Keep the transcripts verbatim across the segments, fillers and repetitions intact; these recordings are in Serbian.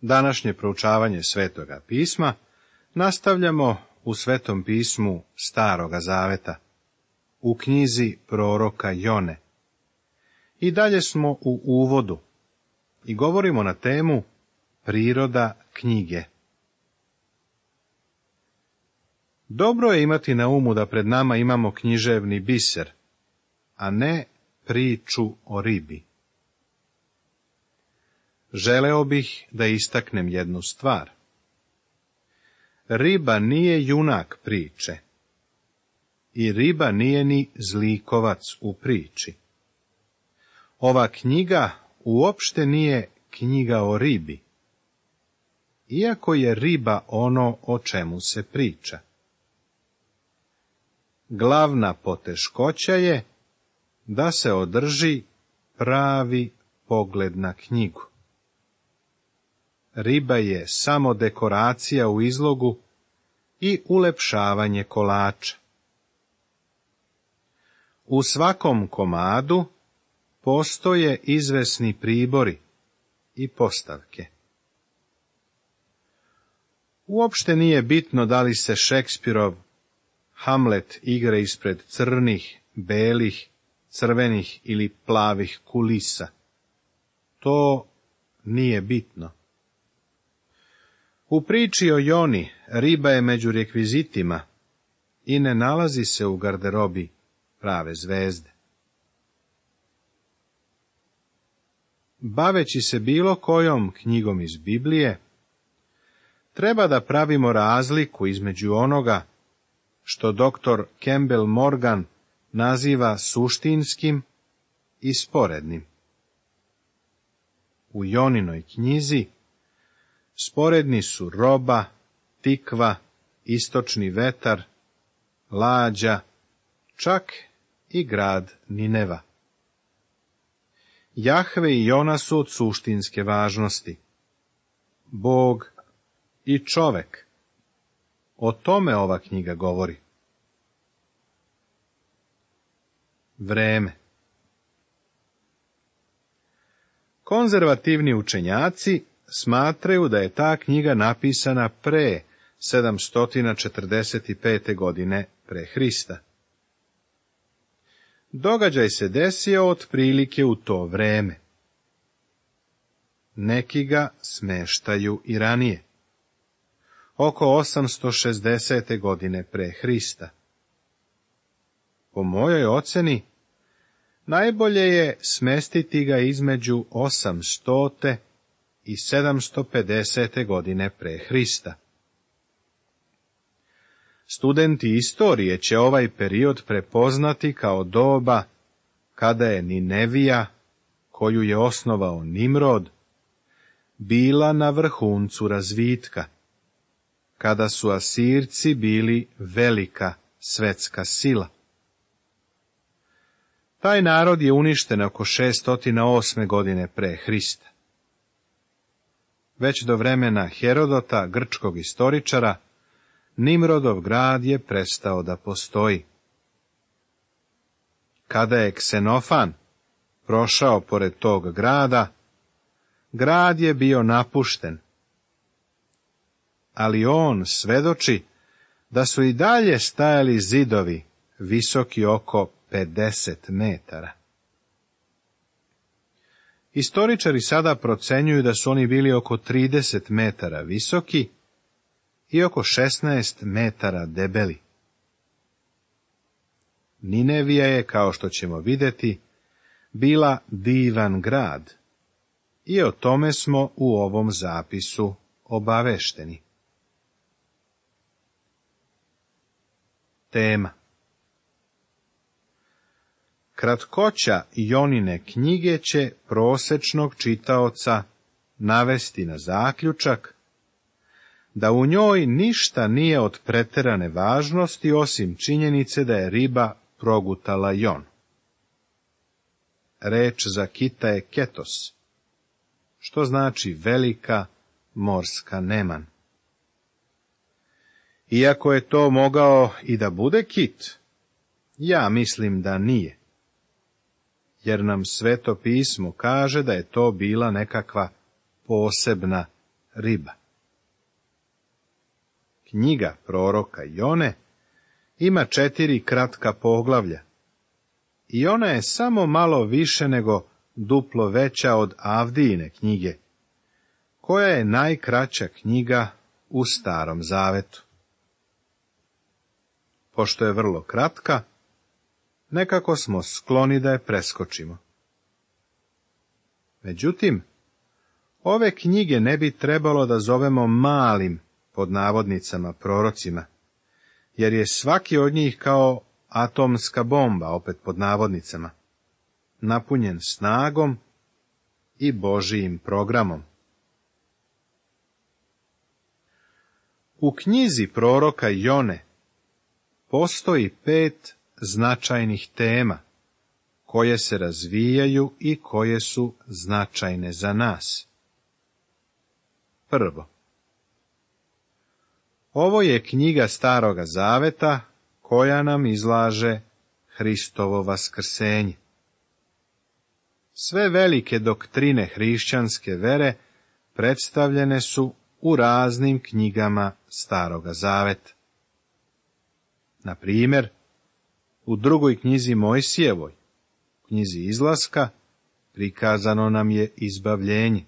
Današnje proučavanje Svetoga pisma nastavljamo u Svetom pismu Staroga zaveta, u knjizi proroka Jone. I dalje smo u uvodu i govorimo na temu priroda knjige. Dobro je imati na umu da pred nama imamo književni biser, a ne priču o ribi. Želeo bih da istaknem jednu stvar. Riba nije junak priče i riba nije ni zlikovac u priči. Ova knjiga uopšte nije knjiga o ribi, iako je riba ono o čemu se priča. Glavna poteškoća je da se održi pravi pogled na knjigu. Riba je samo dekoracija u izlogu i ulepšavanje kolača. U svakom komadu postoje izvesni pribori i postavke. Uopšte nije bitno da li se Šekspirov Hamlet igra ispred crnih, belih, crvenih ili plavih kulisa. To nije bitno. U priči o Joni riba je među rekvizitima i ne nalazi se u garderobi prave zvezde. Baveći se bilo kojom knjigom iz Biblije, treba da pravimo razliku između onoga što doktor Campbell Morgan naziva suštinskim i sporednim. U Joninoj knjizi sporedni su roba, tikva, istočni vetar, lađa, čak i grad Nineva. Jahve i Jona su od suštinske važnosti. Bog i čovek. O tome ova knjiga govori. Vreme. Konzervativni učenjaci smatraju da je ta knjiga napisana pre sedamsto četrdeset pete. godine pre Hrista. Događaj se desio otprilike u to vreme. Neki ga smeštaju i ranije, oko osamsto šezdesete. godine pre Hrista. Po mojoj oceni, najbolje je smestiti ga između osamstote i sedamsto pedesete. godine pre Hrista. Studenti istorije će ovaj period prepoznati kao doba kada je Ninevija, koju je osnovao Nimrod, bila na vrhuncu razvitka, kada su Asirci bili velika svetska sila. Taj narod je uništen oko šesto osme. godine pre Hrista. Već do vremena Herodota, grčkog istoričara, Nimrodov grad je prestao da postoji. Kada je Ksenofan prošao pored tog grada, grad je bio napušten, ali on svedoči da su i dalje stajali zidovi visoki oko pedeset metara. Istoričari sada procenjuju da su oni bili oko trideset metara visoki i oko šesnaest metara debeli. Ninevija je, kao što ćemo vidjeti, bila divan grad i o tome smo u ovom zapisu obavešteni. Tema. Kratkoća Jonine knjige će prosečnog čitaoca navesti na zaključak da u njoj ništa nije od preterane važnosti osim činjenice da je riba progutala Jon. Reč za kita je ketos, što znači velika morska neman. Iako je to mogao i da bude kit, ja mislim da nije, jer nam Sveto pismo kaže da je to bila nekakva posebna riba. Knjiga proroka Jone ima četiri kratka poglavlja i ona je samo malo više nego duplo veća od Avdijine knjige, koja je najkraća knjiga u Starom Zavetu. Pošto je vrlo kratka, nekako smo skloni da je preskočimo. Međutim, ove knjige ne bi trebalo da zovemo malim, pod navodnicama, prorocima, jer je svaki od njih kao atomska bomba, opet pod navodnicama, napunjen snagom i Božijim programom. U knjizi proroka Jone postoji pet značajnih tema, koje se razvijaju i koje su značajne za nas. Prvo, ovo je knjiga Staroga Zaveta koja nam izlaže Hristovo vaskrsenje. Sve velike doktrine hrišćanske vere predstavljene su u raznim knjigama Staroga Zaveta. Na primjer, u drugoj knjizi Mojsijevoj, knjizi Izlaska, prikazano nam je izbavljenje.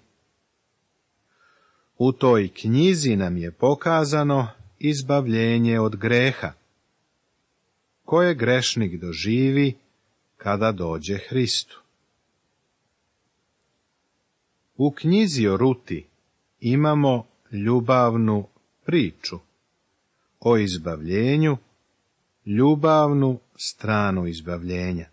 U toj knjizi nam je pokazano izbavljenje od greha, koje grešnik doživi kada dođe Hristu. U knjizi o Ruti imamo ljubavnu priču o izbavljenju, ljubavnu stranu izbavljenja.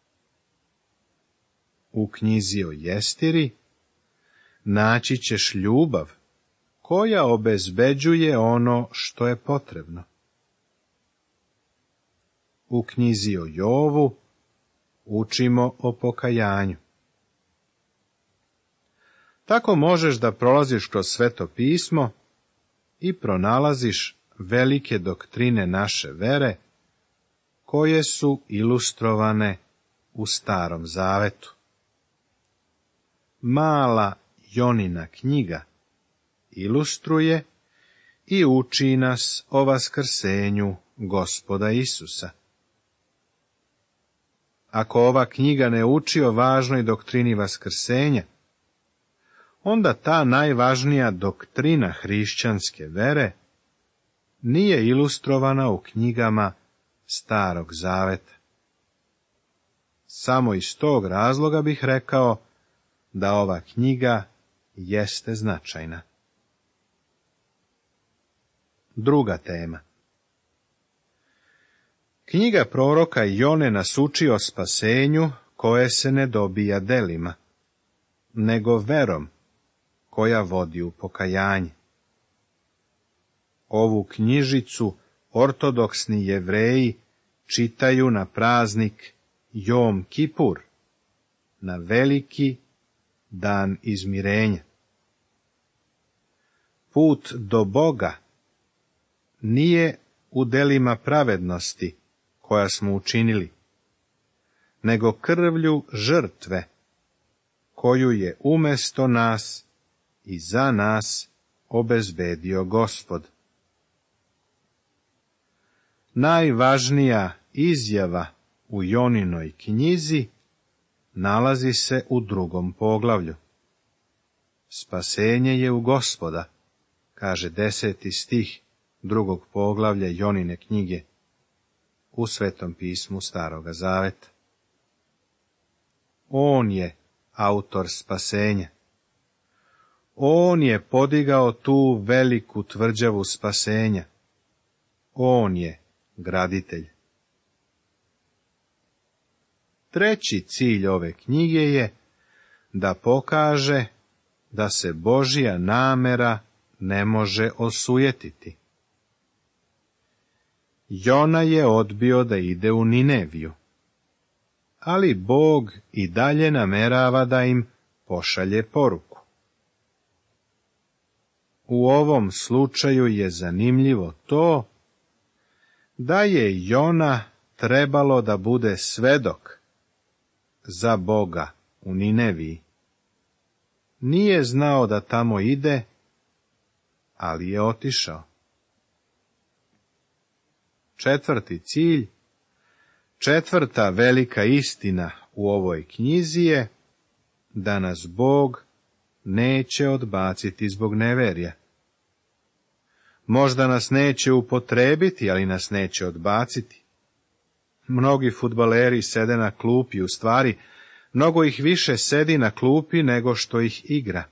U knjizi o Jestiri naći ćeš ljubav koja obezbeđuje ono što je potrebno. U knjizi o Jovu učimo o pokajanju. Tako možeš da prolaziš kroz Sveto pismo i pronalaziš velike doktrine naše vere, koje su ilustrovane u Starom Zavetu. Mala Jonina knjiga ilustruje i uči nas o vaskrsenju Gospoda Isusa. Ako ova knjiga ne uči o važnoj doktrini vaskrsenja, onda ta najvažnija doktrina hrišćanske vere nije ilustrovana u knjigama Starog Zaveta. Samo iz tog razloga bih rekao da ova knjiga jeste značajna. Druga tema. Knjiga proroka Jone nas uči o spasenju koje se ne dobija delima, nego verom koja vodi u pokajanje. Ovu knjižicu ortodoksni Jevreji čitaju na praznik Jom Kipur, na veliki dan izmirenja. Put do Boga nije u delima pravednosti koja smo učinili, nego krvlju žrtve koju je umesto nas i za nas obezbedio Gospod. Najvažnija izjava u Joninoj knjizi nalazi se u drugom poglavlju. Spasenje je u Gospoda, kaže deseti stih drugog poglavlja Jonine knjige u Svetom pismu Staroga Zaveta. On je autor spasenja. On je podigao tu veliku tvrđavu spasenja. On je graditelj. Treći cilj ove knjige je da pokaže da se Božja namera ne može osujetiti. Jona je odbio da ide u Nineviju, ali Bog i dalje namerava da im pošalje poruku. U ovom slučaju je zanimljivo to da je Jona trebalo da bude svedok za Boga u Nineviji. Nije znao da tamo ide, ali je otišao. Četvrti cilj, četvrta velika istina u ovoj knjizi je da nas Bog neće odbaciti zbog neverja. Možda nas neće upotrebiti, ali nas neće odbaciti. Mnogi fudbaleri sede na klupi, u stvari, mnogo ih više sedi na klupi nego što ih igra.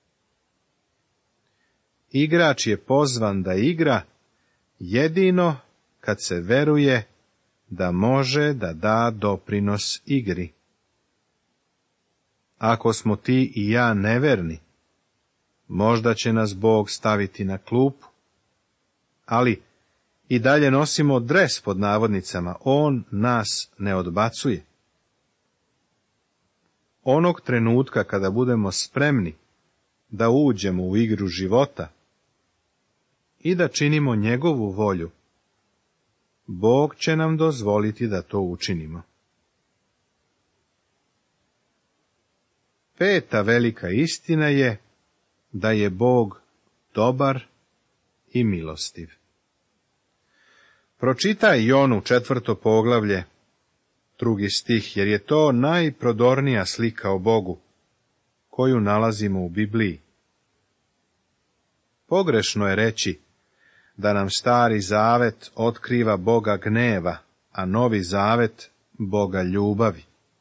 Igrač je pozvan da igra jedino kad se veruje da može da da doprinos igri. Ako smo ti i ja neverni, možda će nas Bog staviti na klupu, ali i dalje nosimo dres pod navodnicama, on nas ne odbacuje. Onog trenutka kada budemo spremni da uđemo u igru života i da činimo njegovu volju, Bog će nam dozvoliti da to učinimo. Peta velika istina je da je Bog dobar i milostiv. Pročitaj Jonu četvrto poglavlje, drugi stih, jer je to najprodornija slika o Bogu, koju nalazimo u Bibliji. Pogrešno je reći da nam Stari Zavet otkriva Boga gneva, a Novi Zavet Boga ljubavi.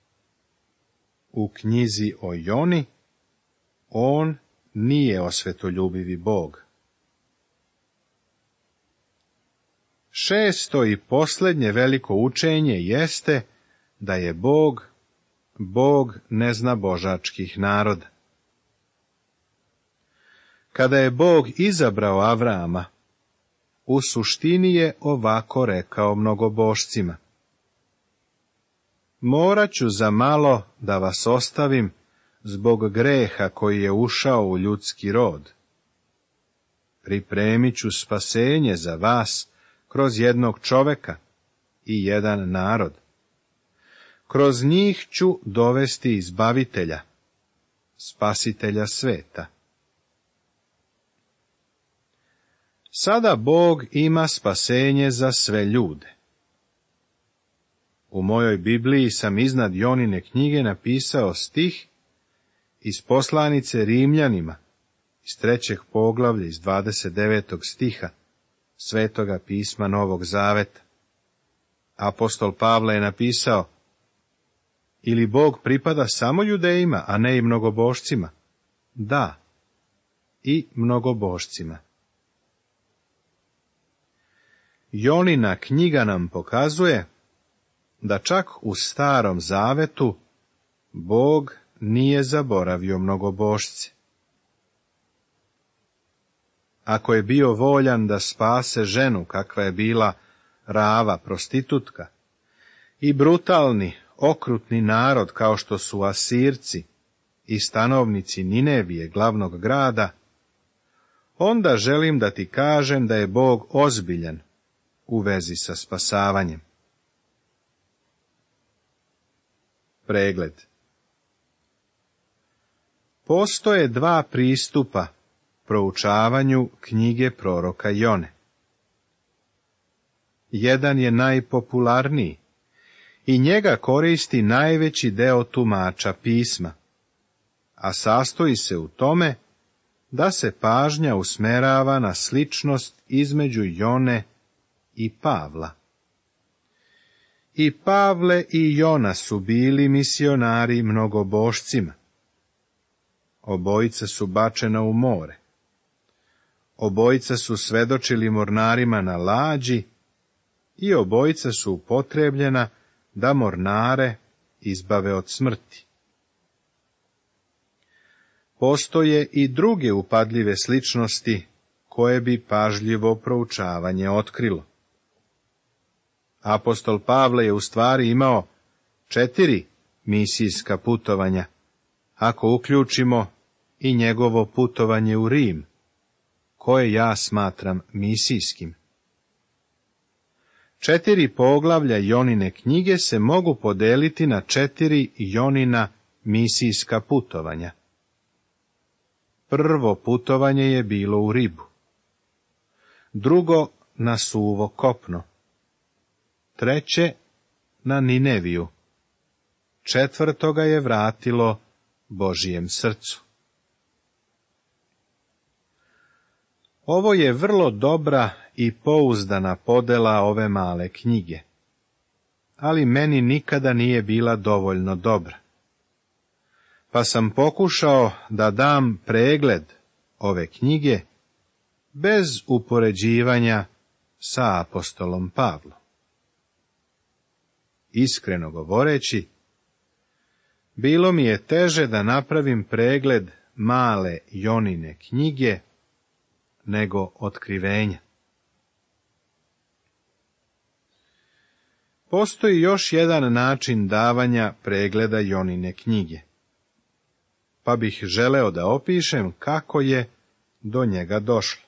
U knjizi o Joni on nije osvetoljubivi Bog. Šesto i posljednje veliko učenje jeste da je Bog, Bog neznabožačkih naroda. Kada je Bog izabrao Avrama, u suštini je ovako rekao mnogobošcima: morat ću za malo da vas ostavim zbog greha koji je ušao u ljudski rod. Pripremit ću spasenje za vas kroz jednog čoveka i jedan narod. Kroz njih ću dovesti izbavitelja, spasitelja sveta. Sada Bog ima spasenje za sve ljude. U mojoj Bibliji sam iznad Jonine knjige napisao stih iz poslanice Rimljanima, iz trećeg poglavlja, iz dvadeset devetog stiha, Svetoga pisma Novog Zaveta. Apostol Pavle je napisao: ili Bog pripada samo judejima, a ne i mnogobošcima? Da, i mnogobošcima. Jonina knjiga nam pokazuje da čak u Starom Zavetu Bog nije zaboravio mnogobošce. Ako je bio voljan da spase ženu kakva je bila Rava, prostitutka, i brutalni, okrutni narod kao što su Asirci i stanovnici Ninevije, glavnog grada, onda želim da ti kažem da je Bog ozbiljan u vezi sa spasavanjem. Pregled. Postoje dva pristupa proučavanju knjige proroka Jone. Jedan je najpopularniji i njega koristi najveći deo tumača pisma, a sastoji se u tome da se pažnja usmerava na sličnost između Jone i Pavla. I Pavle i Jona su bili misionari mnogobošcima. Obojica su bačena u more. Obojica su svedočili mornarima na lađi i obojica su upotrebljena da mornare izbave od smrti. Postoje i druge upadljive sličnosti koje bi pažljivo proučavanje otkrilo. Apostol Pavle je u stvari imao četiri misijska putovanja, ako uključimo i njegovo putovanje u Rim, koje ja smatram misijskim. Četiri poglavlja Jonine knjige se mogu podeliti na četiri Jonina misijska putovanja. Prvo putovanje je bilo u Ribu, drugo na suvo kopno, treće na Nineviju, četvrto ga je vratilo Božijem srcu. Ovo je vrlo dobra i pouzdana podela ove male knjige, ali meni nikada nije bila dovoljno dobra. Pa sam pokušao da dam pregled ove knjige bez upoređivanja sa apostolom Pavlom. Iskreno govoreći, bilo mi je teže da napravim pregled male Jonine knjige nego Otkrivenja. Postoji još jedan način davanja pregleda Jonine knjige, pa bih želeo da opišem kako je do njega došlo.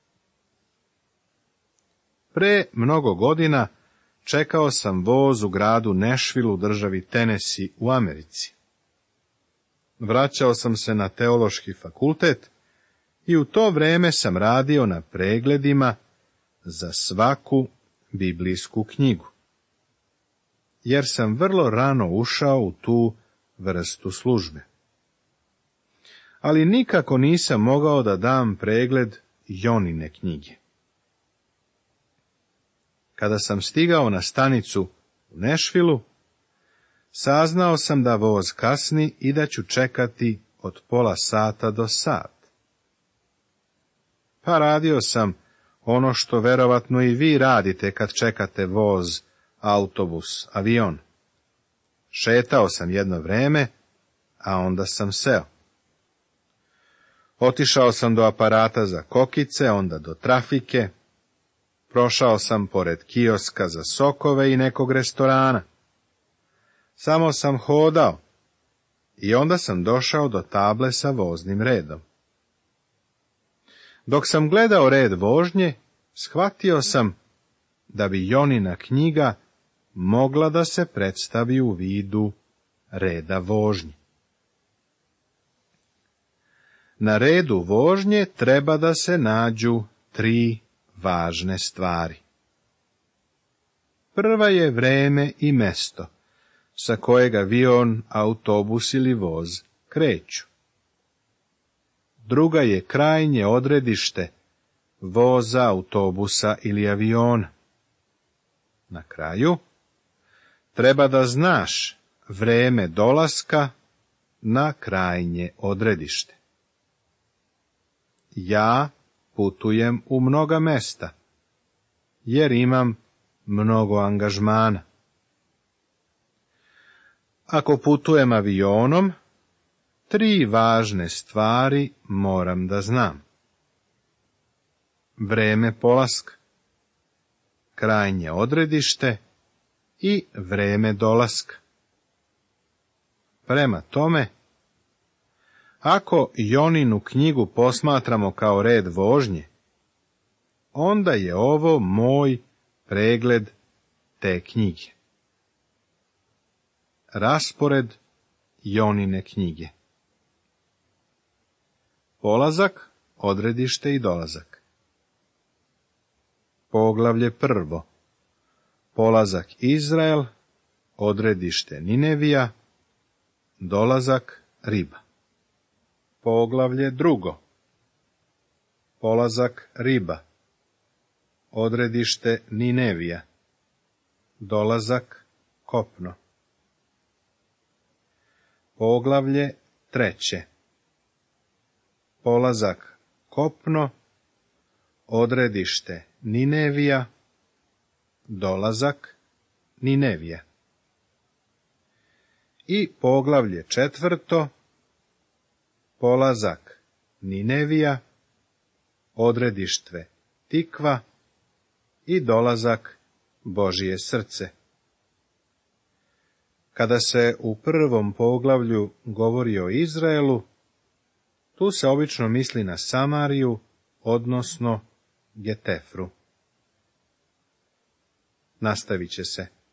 Pre mnogo godina čekao sam voz u gradu Nashville u državi Tennessee u Americi. Vraćao sam se na teološki fakultet i u to vreme sam radio na pregledima za svaku biblijsku knjigu, jer sam vrlo rano ušao u tu vrstu službe. Ali nikako nisam mogao da dam pregled Jonine knjige. Kada sam stigao na stanicu u Nashvilleu, saznao sam da voz kasni i da ću čekati od pola sata do sat. Pa radio sam ono što verovatno i vi radite kad čekate voz, autobus, avion. Šetao sam jedno vreme, a onda sam seo. Otišao sam do aparata za kokice, onda do trafike. Prošao sam pored kioska za sokove i nekog restorana. Samo sam hodao i onda sam došao do table sa voznim redom. Dok sam gledao red vožnje, shvatio sam da bi Jonina knjiga mogla da se predstavi u vidu reda vožnje. Na redu vožnje treba da se nađu tri važne stvari. Prva je vreme i mesto sa kojeg avion, autobus ili voz kreću. Druga je krajnje odredište voza, autobusa ili aviona. Na kraju, treba da znaš vreme dolaska na krajnje odredište. Ja putujem u mnoga mesta, jer imam mnogo angažmana. Ako putujem avionom, tri važne stvari moram da znam. Vreme polaska, krajnje odredište i vreme dolaska. Prema tome, ako Joninu knjigu posmatramo kao red vožnje, onda je ovo moj pregled te knjige. Raspored Jonine knjige. Polazak, odredište i dolazak. Poglavlje prvo. Polazak Izrael, odredište Ninevija, dolazak Riba. Poglavlje drugo. Polazak Riba, odredište Ninevija, dolazak Kopno. Poglavlje treće. Polazak Kopno, odredište Ninevija, dolazak Ninevija. I poglavlje četvrto. Polazak Ninevija, odredište Tikva i dolazak Božije srce. Kada se u prvom poglavlju govori o Izraelu, tu se obično misli na Samariju, odnosno Getefru. Nastavit će se.